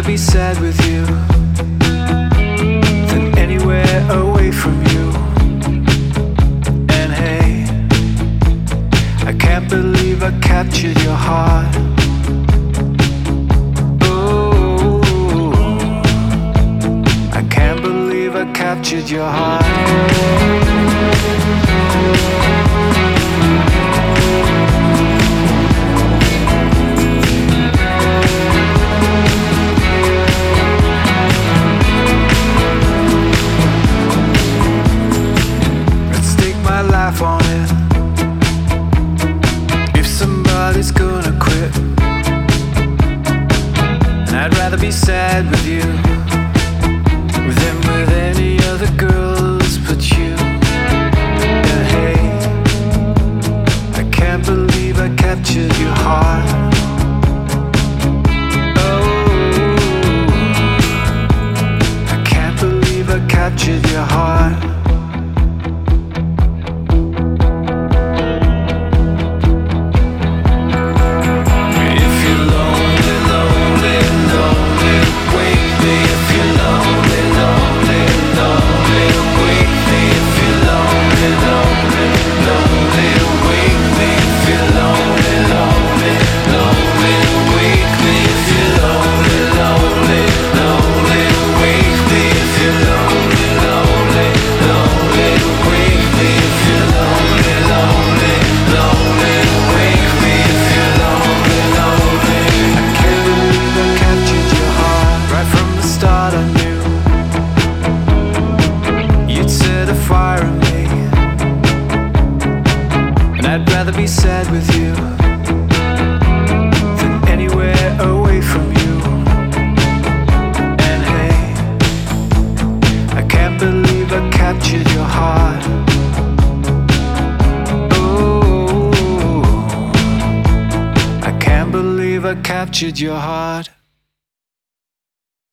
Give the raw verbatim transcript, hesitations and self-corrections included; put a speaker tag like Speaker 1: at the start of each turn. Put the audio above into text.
Speaker 1: be sad with you than anywhere away from you. And hey, I can't believe I captured your heart. Oh, I can't believe I captured your heart. Life on it. If somebody's gonna quit, and I'd rather be sad with you than with any other girls but you. And hey, I can't believe I captured your heart. Oh, I can't believe I captured your heart. I'd rather be sad with you than anywhere away from you. And hey, I can't believe I captured your heart. Oh, I can't believe I captured your heart.